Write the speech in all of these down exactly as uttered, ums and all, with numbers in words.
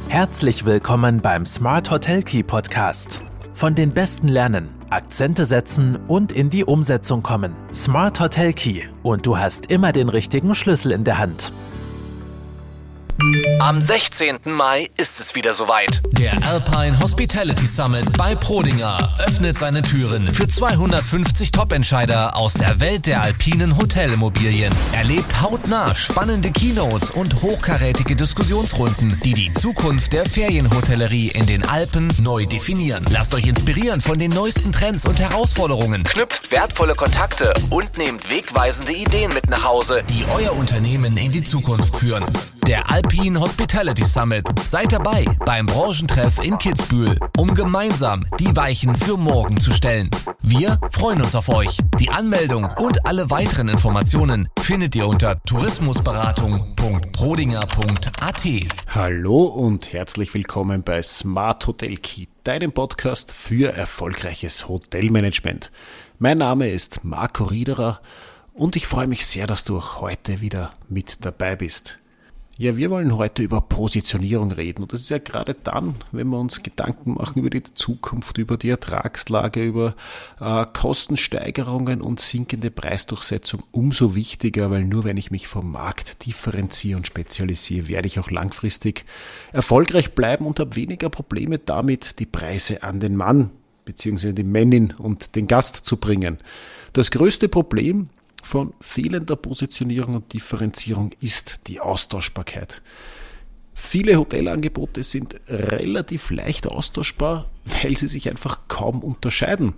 Herzlich willkommen beim Smart Hotel Key Podcast. Von den Besten lernen, Akzente setzen und in die Umsetzung kommen. Smart Hotel Key und du hast immer den richtigen Schlüssel in der Hand. Am sechzehnten Mai ist es wieder soweit. Der Alpine Hospitality Summit bei Prodinger öffnet seine Türen für zweihundertfünfzig Top-Entscheider aus der Welt der alpinen Hotelimmobilien. Erlebt hautnah spannende Keynotes und hochkarätige Diskussionsrunden, die die Zukunft der Ferienhotellerie in den Alpen neu definieren. Lasst euch inspirieren von den neuesten Trends und Herausforderungen. Knüpft wertvolle Kontakte und nehmt wegweisende Ideen mit nach Hause, die euer Unternehmen in die Zukunft führen. Der Alpine Hospitality Summit. Seid dabei beim Branchentreff in Kitzbühel, um gemeinsam die Weichen für morgen zu stellen. Wir freuen uns auf euch. Die Anmeldung und alle weiteren Informationen findet ihr unter tourismusberatung punkt prodinger punkt a t. Hallo und herzlich willkommen bei Smart Hotel Key, deinem Podcast für erfolgreiches Hotelmanagement. Mein Name ist Marco Riederer und ich freue mich sehr, dass du auch heute wieder mit dabei bist. Ja, wir wollen heute über Positionierung reden und das ist ja gerade dann, wenn wir uns Gedanken machen über die Zukunft, über die Ertragslage, über äh, Kostensteigerungen und sinkende Preisdurchsetzung umso wichtiger, weil nur wenn ich mich vom Markt differenziere und spezialisiere, werde ich auch langfristig erfolgreich bleiben und habe weniger Probleme damit, die Preise an den Mann bzw. die Männin und den Gast zu bringen. Das größte Problem von fehlender Positionierung und Differenzierung ist die Austauschbarkeit. Viele Hotelangebote sind relativ leicht austauschbar, weil sie sich einfach kaum unterscheiden.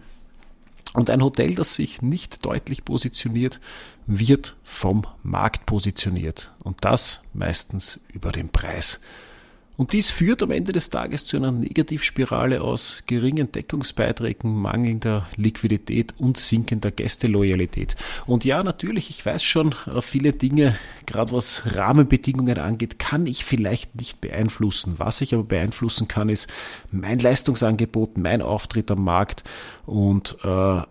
Und ein Hotel, das sich nicht deutlich positioniert, wird vom Markt positioniert. Und das meistens über den Preis. Und dies führt am Ende des Tages zu einer Negativspirale aus geringen Deckungsbeiträgen, mangelnder Liquidität und sinkender Gästeloyalität. Und ja, natürlich, ich weiß schon, viele Dinge, gerade was Rahmenbedingungen angeht, kann ich vielleicht nicht beeinflussen. Was ich aber beeinflussen kann, ist mein Leistungsangebot, mein Auftritt am Markt und äh,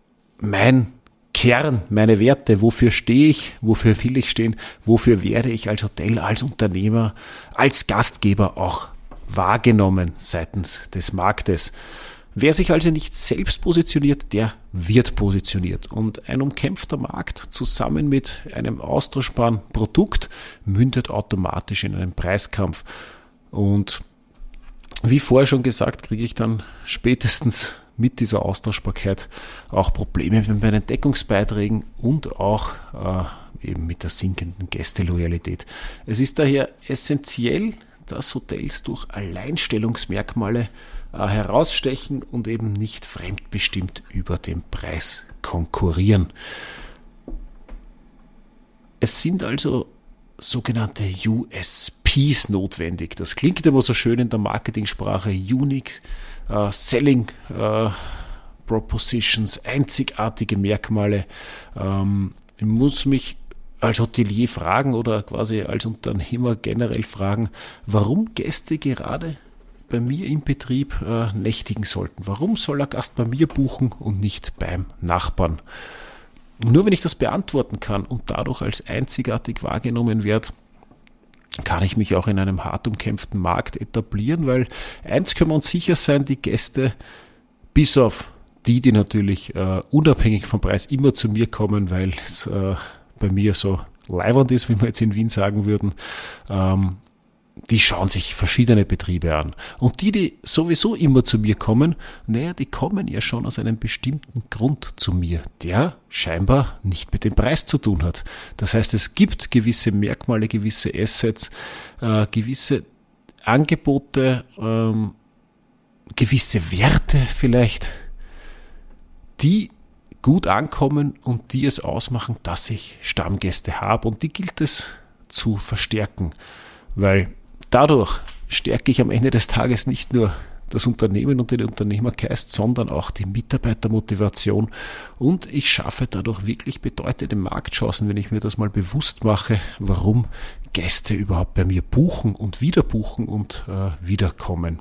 mein Kern, meine Werte, wofür stehe ich, wofür will ich stehen, wofür werde ich als Hotel, als Unternehmer, als Gastgeber auch wahrgenommen seitens des Marktes. Wer sich also nicht selbst positioniert, der wird positioniert. Und ein umkämpfter Markt zusammen mit einem austauschbaren Produkt mündet automatisch in einen Preiskampf. Und wie vorher schon gesagt, kriege ich dann spätestens mit dieser Austauschbarkeit auch Probleme mit meinen Deckungsbeiträgen und auch äh, eben mit der sinkenden Gästeloyalität. Es ist daher essentiell, dass Hotels durch Alleinstellungsmerkmale äh, herausstechen und eben nicht fremdbestimmt über den Preis konkurrieren. Es sind also sogenannte U S Ps notwendig. Das klingt immer so schön in der Marketingsprache, Unique Uh, Selling uh, Propositions, einzigartige Merkmale. Um, ich muss mich als Hotelier fragen oder quasi als Unternehmer generell fragen, warum Gäste gerade bei mir im Betrieb uh, nächtigen sollten. Warum soll ein Gast bei mir buchen und nicht beim Nachbarn? Nur wenn ich das beantworten kann und dadurch als einzigartig wahrgenommen werde, kann ich mich auch in einem hart umkämpften Markt etablieren, weil eins können wir uns sicher sein, die Gäste, bis auf die, die natürlich äh, unabhängig vom Preis immer zu mir kommen, weil es äh, bei mir so leiwand ist, wie wir jetzt in Wien sagen würden, ähm, die schauen sich verschiedene Betriebe an. Und die, die sowieso immer zu mir kommen, naja, die kommen ja schon aus einem bestimmten Grund zu mir, der scheinbar nicht mit dem Preis zu tun hat. Das heißt, es gibt gewisse Merkmale, gewisse Assets, äh, gewisse Angebote, ähm, gewisse Werte vielleicht, die gut ankommen und die es ausmachen, dass ich Stammgäste habe. Und die gilt es zu verstärken, weil dadurch stärke ich am Ende des Tages nicht nur das Unternehmen und den Unternehmergeist, sondern auch die Mitarbeitermotivation und ich schaffe dadurch wirklich bedeutende Marktchancen, wenn ich mir das mal bewusst mache, warum Gäste überhaupt bei mir buchen und wieder buchen und äh, wiederkommen.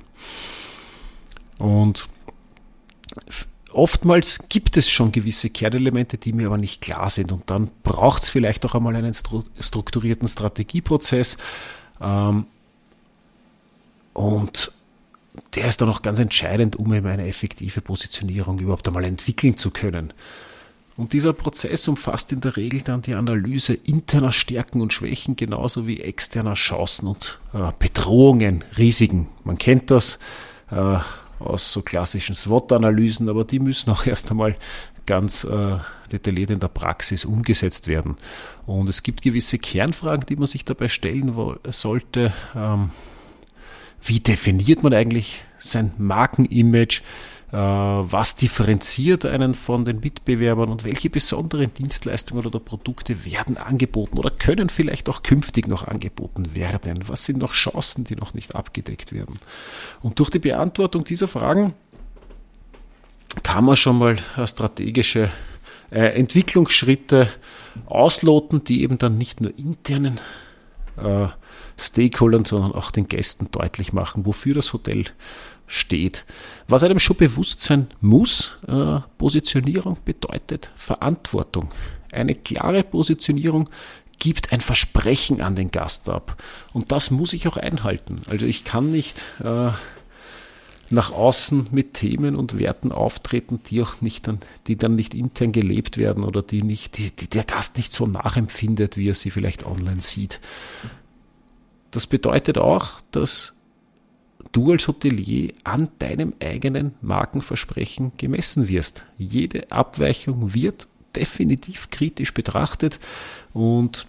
Und oftmals gibt es schon gewisse Kernelemente, die mir aber nicht klar sind und dann braucht es vielleicht auch einmal einen strukturierten Strategieprozess, ähm, Und der ist dann auch ganz entscheidend, um eben eine effektive Positionierung überhaupt einmal entwickeln zu können. Und dieser Prozess umfasst in der Regel dann die Analyse interner Stärken und Schwächen, genauso wie externer Chancen und äh, Bedrohungen, Risiken. Man kennt das äh, aus so klassischen SWOT-Analysen, aber die müssen auch erst einmal ganz äh, detailliert in der Praxis umgesetzt werden. Und es gibt gewisse Kernfragen, die man sich dabei stellen wo- sollte. Ähm, wie definiert man eigentlich sein Markenimage? Was differenziert einen von den Mitbewerbern und welche besonderen Dienstleistungen oder Produkte werden angeboten oder können vielleicht auch künftig noch angeboten werden? Was sind noch Chancen, die noch nicht abgedeckt werden? Und durch die Beantwortung dieser Fragen kann man schon mal strategische äh, Entwicklungsschritte ausloten, die eben dann nicht nur internen äh, Stakeholdern, sondern auch den Gästen deutlich machen, wofür das Hotel steht. Was einem schon bewusst sein muss, äh, Positionierung bedeutet Verantwortung. Eine klare Positionierung gibt ein Versprechen an den Gast ab. Und das muss ich auch einhalten. Also ich kann nicht äh, nach außen mit Themen und Werten auftreten, die auch nicht dann, die dann nicht intern gelebt werden oder die nicht, die, die der Gast nicht so nachempfindet, wie er sie vielleicht online sieht. Das bedeutet auch, dass du als Hotelier an deinem eigenen Markenversprechen gemessen wirst. Jede Abweichung wird definitiv kritisch betrachtet und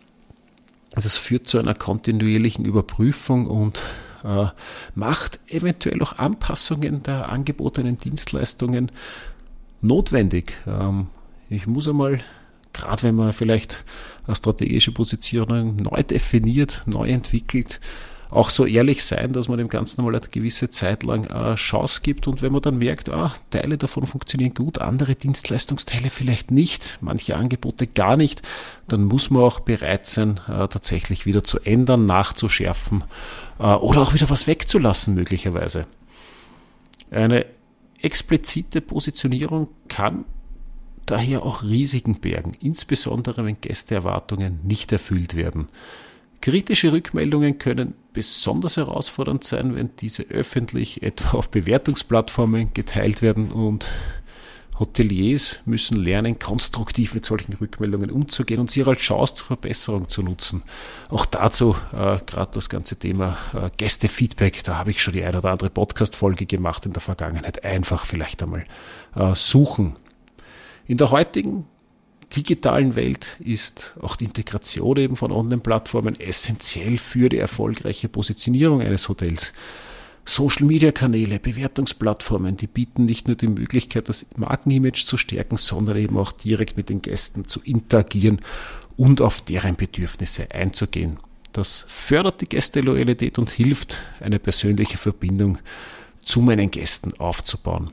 das führt zu einer kontinuierlichen Überprüfung und äh, macht eventuell auch Anpassungen der angebotenen Dienstleistungen notwendig. Ähm, ich muss einmal, gerade wenn man vielleicht eine strategische Positionierung neu definiert, neu entwickelt, auch so ehrlich sein, dass man dem Ganzen mal eine gewisse Zeit lang eine Chance gibt und wenn man dann merkt, ah, Teile davon funktionieren gut, andere Dienstleistungsteile vielleicht nicht, manche Angebote gar nicht, dann muss man auch bereit sein, äh, tatsächlich wieder zu ändern, nachzuschärfen äh, oder auch wieder was wegzulassen möglicherweise. Eine explizite Positionierung kann daher auch Risiken bergen, insbesondere wenn Gästeerwartungen nicht erfüllt werden. Kritische Rückmeldungen können besonders herausfordernd sein, wenn diese öffentlich etwa auf Bewertungsplattformen geteilt werden und Hoteliers müssen lernen, konstruktiv mit solchen Rückmeldungen umzugehen und sie als Chance zur Verbesserung zu nutzen. Auch dazu äh, gerade das ganze Thema äh, Gästefeedback, da habe ich schon die eine oder andere Podcast-Folge gemacht in der Vergangenheit. Einfach vielleicht einmal äh, suchen. In der heutigen digitalen Welt ist auch die Integration eben von Online-Plattformen essentiell für die erfolgreiche Positionierung eines Hotels. Social-Media-Kanäle, Bewertungsplattformen, die bieten nicht nur die Möglichkeit, das Markenimage zu stärken, sondern eben auch direkt mit den Gästen zu interagieren und auf deren Bedürfnisse einzugehen. Das fördert die Gästeloyalität und hilft, eine persönliche Verbindung zu meinen Gästen aufzubauen.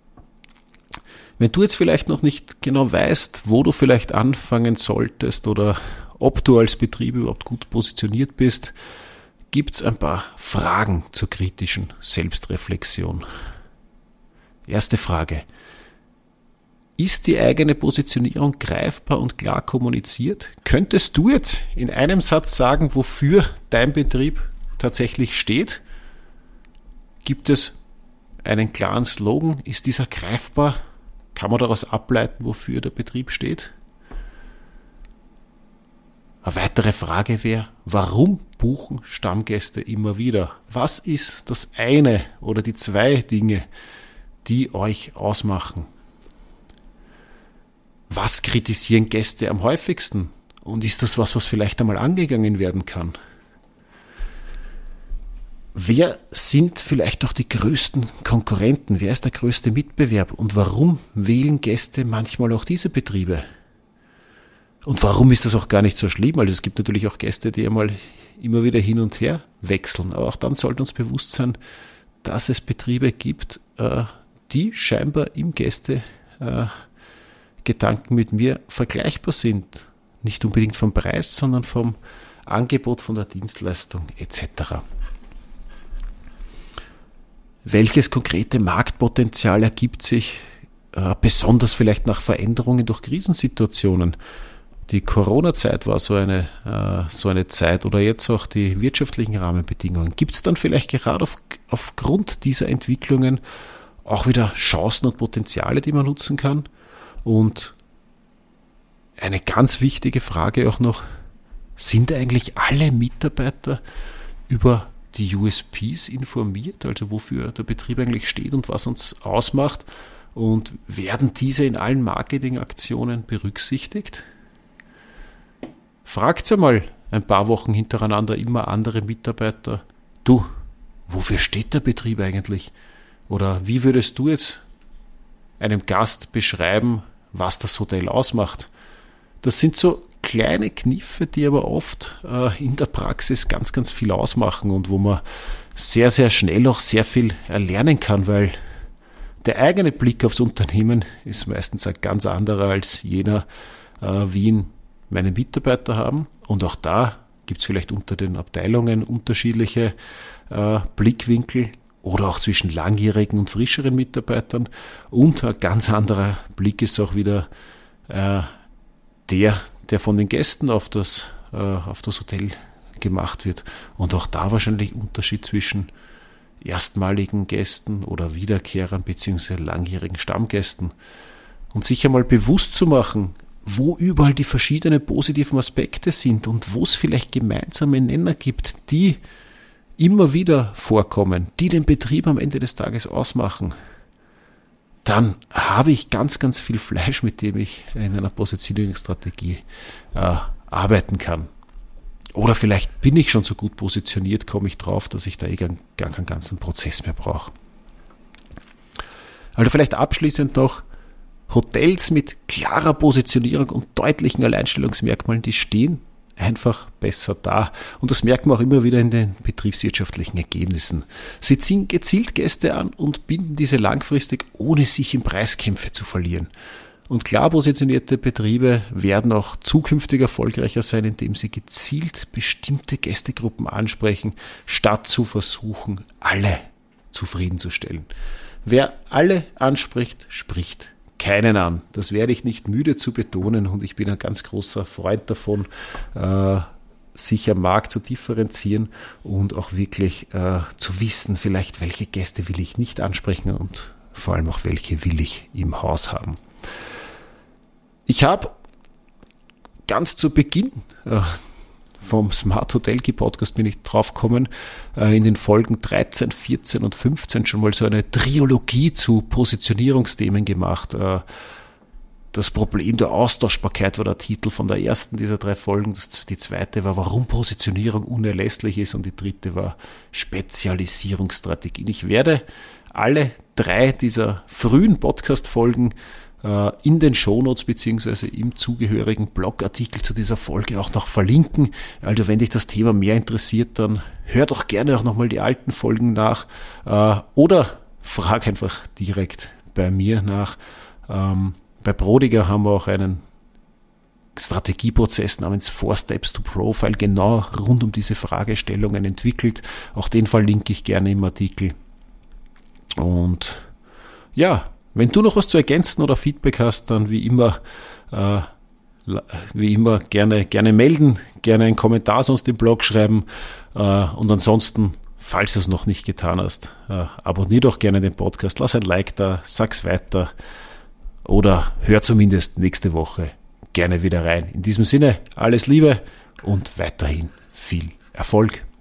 Wenn du jetzt vielleicht noch nicht genau weißt, wo du vielleicht anfangen solltest oder ob du als Betrieb überhaupt gut positioniert bist, gibt es ein paar Fragen zur kritischen Selbstreflexion. Erste Frage. Ist die eigene Positionierung greifbar und klar kommuniziert? Könntest du jetzt in einem Satz sagen, wofür dein Betrieb tatsächlich steht? Gibt es einen klaren Slogan? Ist dieser greifbar? Kann man daraus ableiten, wofür der Betrieb steht? Eine weitere Frage wäre, warum buchen Stammgäste immer wieder? Was ist das eine oder die zwei Dinge, die euch ausmachen? Was kritisieren Gäste am häufigsten? Und ist das was, was vielleicht einmal angegangen werden kann? Wer sind vielleicht auch die größten Konkurrenten? Wer ist der größte Mitbewerb? Und warum wählen Gäste manchmal auch diese Betriebe? Und warum ist das auch gar nicht so schlimm? Also es gibt natürlich auch Gäste, die einmal immer wieder hin und her wechseln. Aber auch dann sollte uns bewusst sein, dass es Betriebe gibt, die scheinbar im Gästegedanken mit mir vergleichbar sind. Nicht unbedingt vom Preis, sondern vom Angebot, von der Dienstleistung et cetera. Welches konkrete Marktpotenzial ergibt sich, äh, besonders vielleicht nach Veränderungen durch Krisensituationen? Die Corona-Zeit war so eine, äh, so eine Zeit oder jetzt auch die wirtschaftlichen Rahmenbedingungen. Gibt es dann vielleicht gerade auf, aufgrund dieser Entwicklungen auch wieder Chancen und Potenziale, die man nutzen kann? Und eine ganz wichtige Frage auch noch, sind eigentlich alle Mitarbeiter über die U S Ps informiert, also wofür der Betrieb eigentlich steht und was uns ausmacht? Und werden diese in allen Marketingaktionen berücksichtigt? Fragt einmal ein paar Wochen hintereinander immer andere Mitarbeiter, du, wofür steht der Betrieb eigentlich? Oder wie würdest du jetzt einem Gast beschreiben, was das Hotel ausmacht? Das sind so kleine Kniffe, die aber oft äh, in der Praxis ganz, ganz viel ausmachen und wo man sehr, sehr schnell auch sehr viel erlernen kann, weil der eigene Blick aufs Unternehmen ist meistens ein ganz anderer als jener, äh, wie ihn meine Mitarbeiter haben. Und auch da gibt es vielleicht unter den Abteilungen unterschiedliche äh, Blickwinkel oder auch zwischen langjährigen und frischeren Mitarbeitern. Und ein ganz anderer Blick ist auch wieder äh, der, der von den Gästen auf das, äh, auf das Hotel gemacht wird. Und auch da wahrscheinlich Unterschied zwischen erstmaligen Gästen oder Wiederkehrern bzw. langjährigen Stammgästen. Und sich einmal bewusst zu machen, wo überall die verschiedenen positiven Aspekte sind und wo es vielleicht gemeinsame Nenner gibt, die immer wieder vorkommen, die den Betrieb am Ende des Tages ausmachen, dann habe ich ganz, ganz viel Fleisch, mit dem ich in einer Positionierungsstrategie äh, arbeiten kann. Oder vielleicht bin ich schon so gut positioniert, komme ich drauf, dass ich da eh gar, gar keinen ganzen Prozess mehr brauche. Also vielleicht abschließend noch, Hotels mit klarer Positionierung und deutlichen Alleinstellungsmerkmalen, die stehen einfach besser da. Und das merkt man auch immer wieder in den betriebswirtschaftlichen Ergebnissen. Sie ziehen gezielt Gäste an und binden diese langfristig, ohne sich in Preiskämpfe zu verlieren. Und klar positionierte Betriebe werden auch zukünftig erfolgreicher sein, indem sie gezielt bestimmte Gästegruppen ansprechen, statt zu versuchen, alle zufriedenzustellen. Wer alle anspricht, spricht keinen an. Das werde ich nicht müde zu betonen und ich bin ein ganz großer Freund davon, äh, sich am Markt zu differenzieren und auch wirklich äh, zu wissen, vielleicht welche Gäste will ich nicht ansprechen und vor allem auch welche will ich im Haus haben. Ich habe ganz zu Beginn äh, vom Smart Hotel Key Podcast bin ich drauf gekommen, äh, in den Folgen dreizehn, vierzehn und fünfzehn schon mal so eine Triologie zu Positionierungsthemen gemacht. Äh, das Problem der Austauschbarkeit war der Titel von der ersten dieser drei Folgen. Das, die zweite war, warum Positionierung unerlässlich ist und die dritte war Spezialisierungsstrategien. Ich werde alle drei dieser frühen Podcast-Folgen in den Shownotes beziehungsweise im zugehörigen Blogartikel zu dieser Folge auch noch verlinken. Also wenn dich das Thema mehr interessiert, dann hör doch gerne auch nochmal die alten Folgen nach oder frag einfach direkt bei mir nach. Bei Prodiger haben wir auch einen Strategieprozess namens Four Steps to Profile genau rund um diese Fragestellungen entwickelt. Auch den verlinke ich gerne im Artikel. Und ja, wenn du noch was zu ergänzen oder Feedback hast, dann wie immer, äh, wie immer gerne, gerne melden, gerne einen Kommentar sonst im Blog schreiben äh, und ansonsten, falls du es noch nicht getan hast, äh, abonnier doch gerne den Podcast, lass ein Like da, sag's weiter oder hör zumindest nächste Woche gerne wieder rein. In diesem Sinne, alles Liebe und weiterhin viel Erfolg.